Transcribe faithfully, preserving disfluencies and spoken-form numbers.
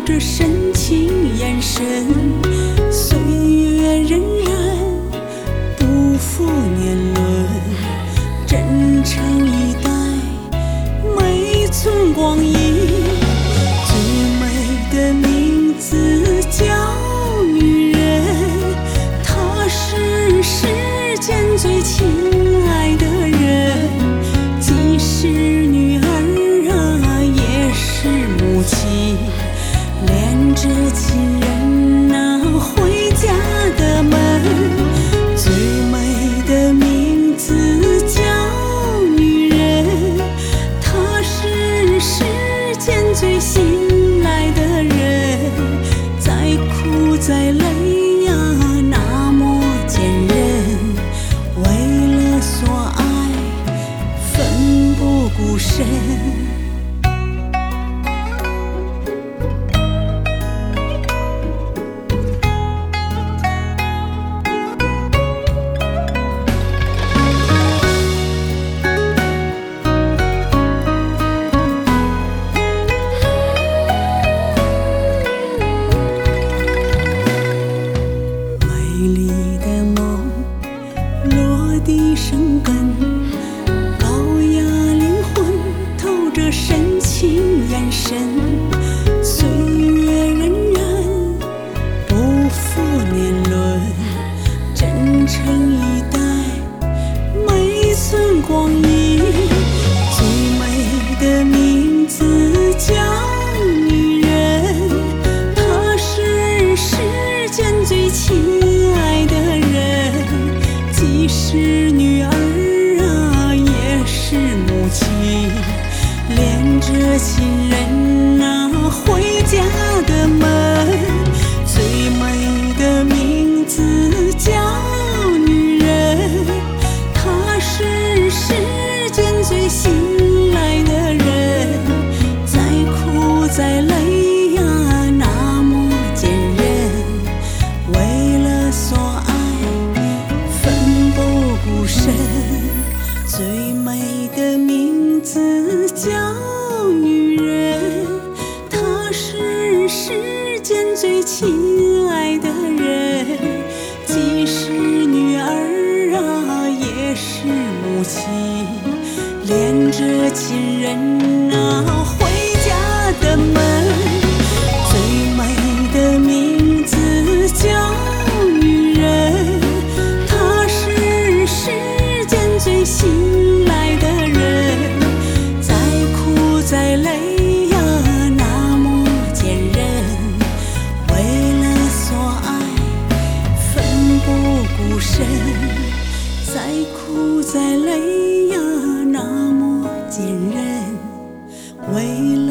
着深情眼神，岁月荏苒，不负年轮，真诚以待，每寸光阴。最美的名字叫女人，她是世间最亲爱的人，既是女儿啊，也是母亲，连着亲人啊回家的门。最美的名字叫女人，她是世间最信赖的人，再苦再累呀，那么坚韧，为了所爱，奋不顾身。美丽的梦落地生根，高雅灵魂透着深情眼神，岁月荏苒，不负年轮，真诚以待，每寸光阴。最美的名字叫女人，她是世间最亲爱的人，既是女儿啊，也是母亲，连着亲人啊回家的门。最美的名字叫女人，她是世间最信赖的人，再苦再累呀，那么坚韧，为了所爱，奋不顾身。最美的名字叫女人，她是世间最亲爱的人，既是女儿啊，也是母亲，连着亲人啊回家的门。最美的名字叫女人，她是世间最信赖的人，再苦再累呀，那么坚韧，为了所爱，奋不顾身。再苦再累呀，那么坚韧，为了